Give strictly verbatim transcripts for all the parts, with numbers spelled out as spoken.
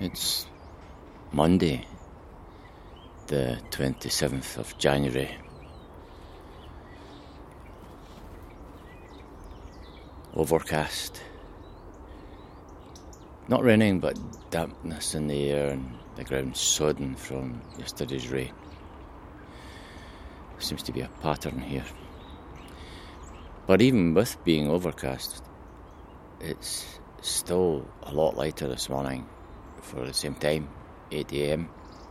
It's Monday, the twenty-seventh of January. Overcast. Not raining, but dampness in the air and the ground sodden from yesterday's rain. Seems to be a pattern here. But even with being overcast, it's still a lot lighter this morning for the same time, eight a.m.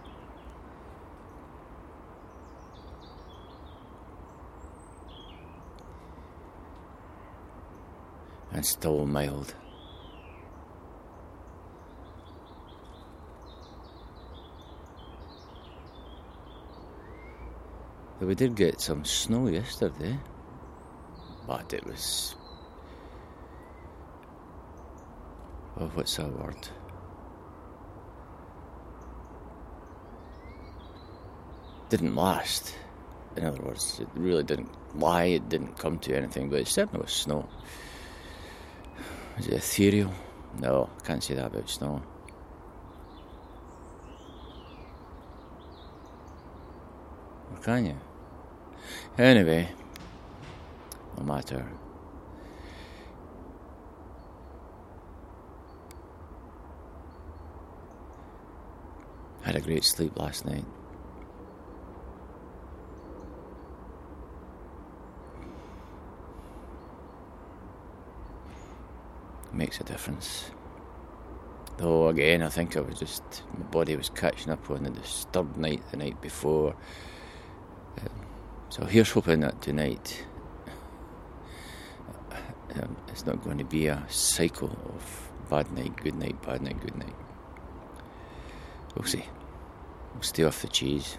And still mild. But we did get some snow yesterday, but it was, well, what's that word? Didn't last. In other words, it really didn't lie, it didn't come to anything, but it certainly was snow. Is it ethereal? No, I can't say that about snow. Or can you? Anyway, no matter. Had a great sleep last night. Makes a difference. Though again, I think I was just, my body was catching up on the disturbed night the night before. Um, so here's hoping that tonight um, it's not going to be a cycle of bad night, good night, bad night, good night. We'll see. We'll stay off the cheese.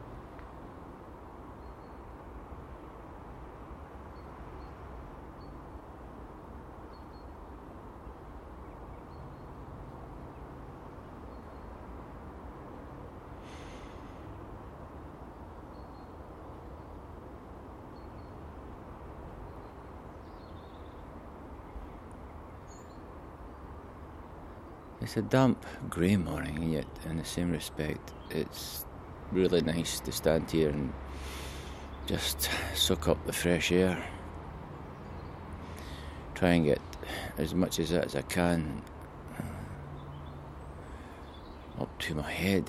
It's a damp, grey morning, and yet in the same respect, it's really nice to stand here and just soak up the fresh air. Try and get as much of that as I can up to my head.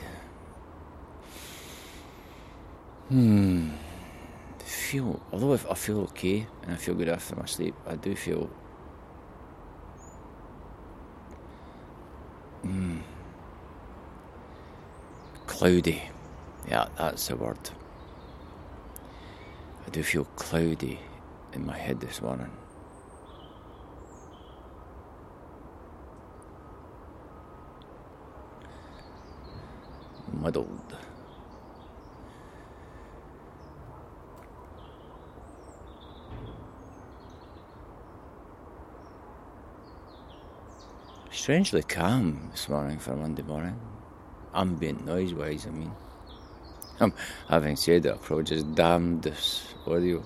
Hmm. Feel, although I feel okay and I feel good after my sleep, I do feel Mm. cloudy. Yeah, that's the word. I do feel cloudy in my head this morning. Muddled. Strangely calm this morning for Monday morning. Ambient noise-wise, I mean. Um, having said that, I've probably just damned this audio.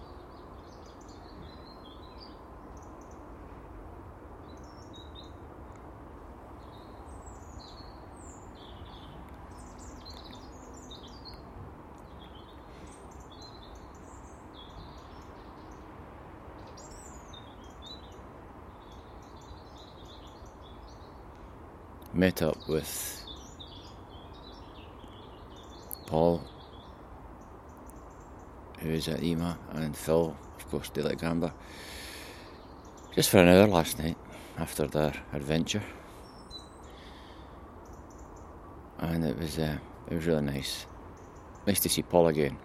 Met up with Paul, who's at E M A, and Phil, of course, Daylight Gambler, just for an hour last night after their adventure, and it was uh, it was really nice. Nice to see Paul again,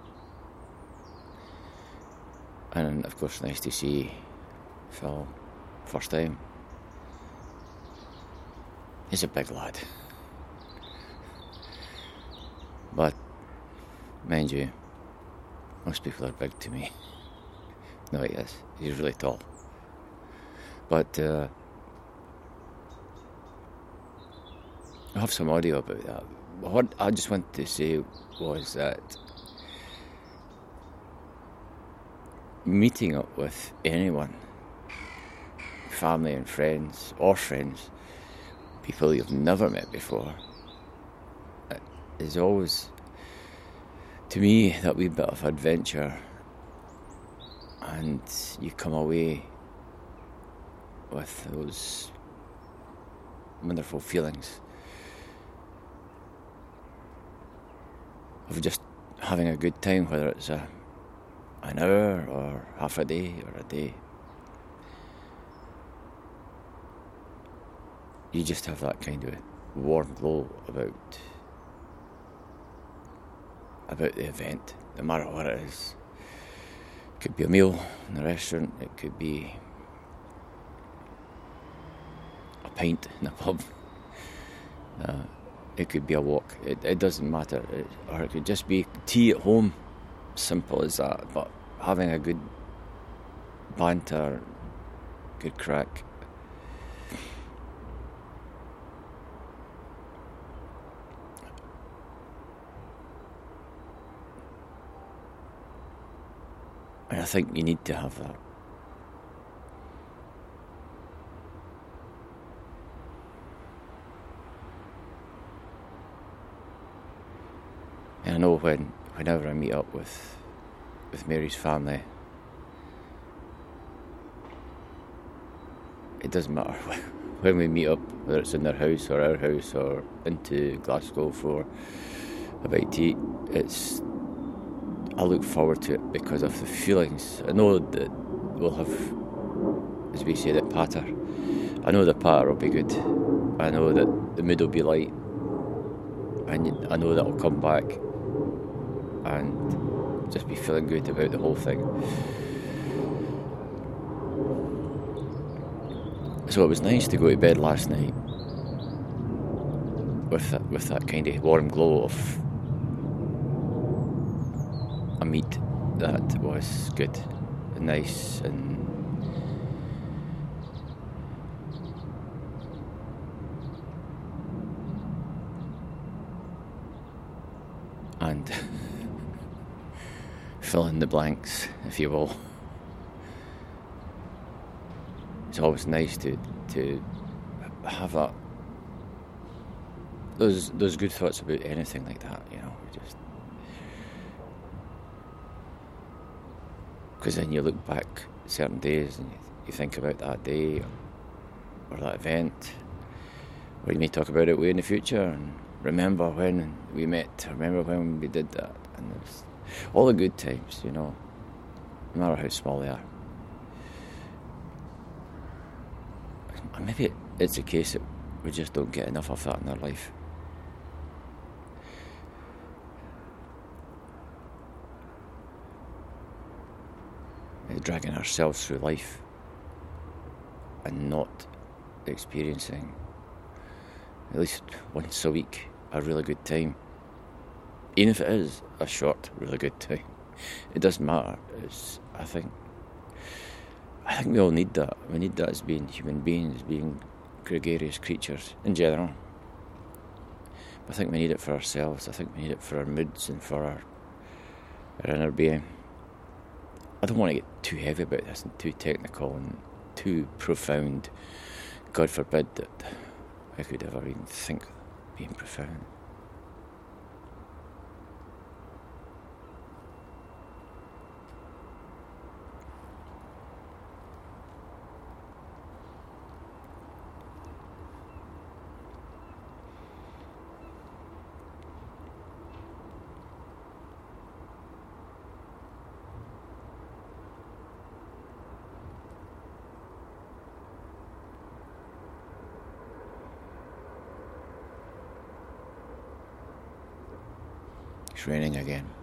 and of course, nice to see Phil first time. He's a big lad. But, mind you, most people are big to me. No, he is. He's really tall. But, uh, I have some audio about that. What I just wanted to say was that meeting up with anyone, family and friends, or friends, people you've never met before. It is always, to me, that wee bit of adventure, and you come away with those wonderful feelings of just having a good time, whether it's a an hour or half a day or a day. You just have that kind of warm glow about about the event, no matter what it is. It could be a meal in a restaurant, it could be a pint in a pub, uh, it could be a walk, it, it doesn't matter, it, or it could just be tea at home, simple as that, but having a good banter, good crack. And I think you need to have that. And I know when, whenever I meet up with with Mary's family, it doesn't matter when we meet up, whether it's in their house or our house or into Glasgow for a bite to eat, it's I look forward to it because of the feelings. I know that we'll have, as we say, the patter. I know the patter will be good. I know that the mood will be light. And I know that I'll come back and just be feeling good about the whole thing. So it was nice to go to bed last night with that, with that kind of warm glow of a meat that was good and nice and and fill in the blanks, if you will. It's always nice to to have that those those good thoughts about anything like that, you know, just because then you look back certain days and you, you think about that day or, or that event, or you may talk about it way in the future and remember when we met, remember when we did that, and it's all the good times, you know, no matter how small they are. Maybe it's a case that we just don't get enough of that in our life. Dragging ourselves through life and not experiencing at least once a week a really good time, even if it is a short really good time. It doesn't matter. It's, I think I think we all need that. We need that as being human beings, being gregarious creatures in general. But I think we need it for ourselves. I think we need it for our moods and for our, our inner being. I don't want to get too heavy about this and too technical and too profound. God forbid that I could ever even think of being profound. It's raining again.